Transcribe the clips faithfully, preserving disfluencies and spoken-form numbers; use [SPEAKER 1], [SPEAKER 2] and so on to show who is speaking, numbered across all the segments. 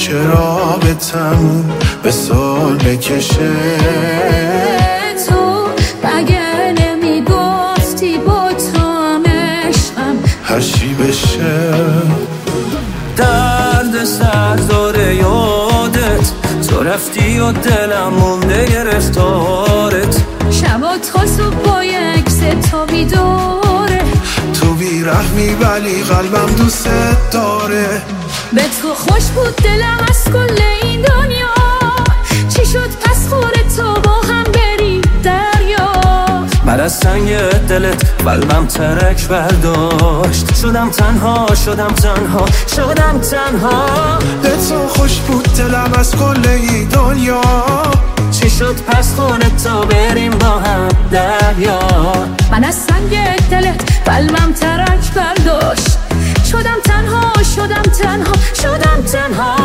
[SPEAKER 1] که رابطمون به سال بکشه.
[SPEAKER 2] تو مگه نمیگفتی با تو هم عشقم
[SPEAKER 1] هر چی بشه.
[SPEAKER 3] درد سر داره یادت، تو رفتی و دلم مونده گرفتارت.
[SPEAKER 2] شبات خواست و با یک تا بیداره.
[SPEAKER 1] تو بیرحمی ولی قلبم دوست داره.
[SPEAKER 2] به تو خوش بود دلم از کل این دنیا. چی شد پس خوره تو با هم بریم دریا.
[SPEAKER 3] من از سنگ دلت قلبم ترک برداشت. شدم تنها شدم تنها شدم تنها.
[SPEAKER 1] به تو خوش بود دلم از کل این دنیا.
[SPEAKER 3] چی شد پس خونه تا بریم با هم دریا.
[SPEAKER 2] من از سنگ دلت قلبم ترک برداشت. شدم تنها شدم تنها شدم تنها.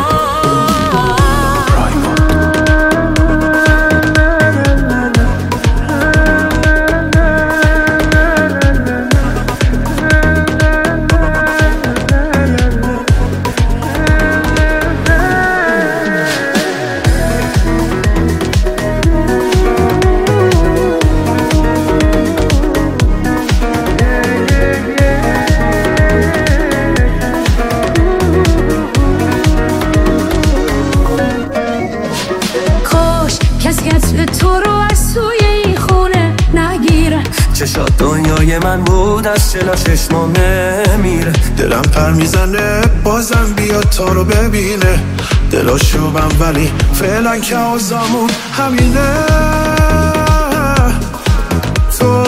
[SPEAKER 2] تو رو از توی این خونه نگیره.
[SPEAKER 3] چشات دنیای من بود از چلا چشمام نمیره.
[SPEAKER 1] دلم پر میزنه بازم بیاد تا رو ببینه. دلاشوبم ولی فعلا که آزامون همینه. تو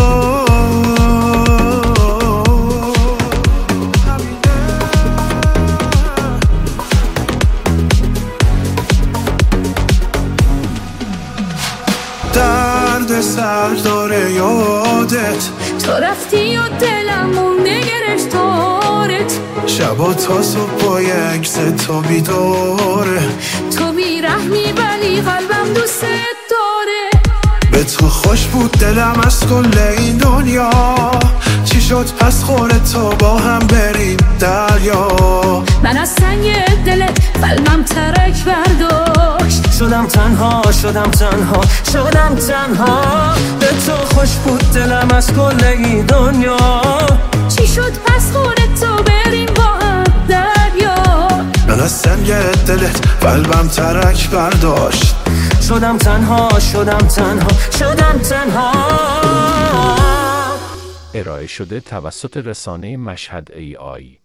[SPEAKER 1] درد سر داره یادت،
[SPEAKER 2] تو رفتی و دلم مونده گرفتارت.
[SPEAKER 1] شبا تا صبح با یک تا بیداره.
[SPEAKER 2] تو بیرحمی ولی قلبم دوست داره.
[SPEAKER 1] به تو خوش بود دلم از کل این دنیا. چی شد پس خوره تو با هم بریم دریا.
[SPEAKER 2] من از سنگ دلت قلبم ترک برداشت.
[SPEAKER 3] شدم تنها شدم تنها شدم تنها. به تو خوش بود دلم از کل این دنیا.
[SPEAKER 2] چی شد پس خوره تو بریم با هم دریا.
[SPEAKER 1] من از سنگ دلت قلبم ترک برداشت.
[SPEAKER 3] شدم تنها شدم تنها شدم تنها.
[SPEAKER 4] ارائه شده توسط رسانه مشهد ای آی.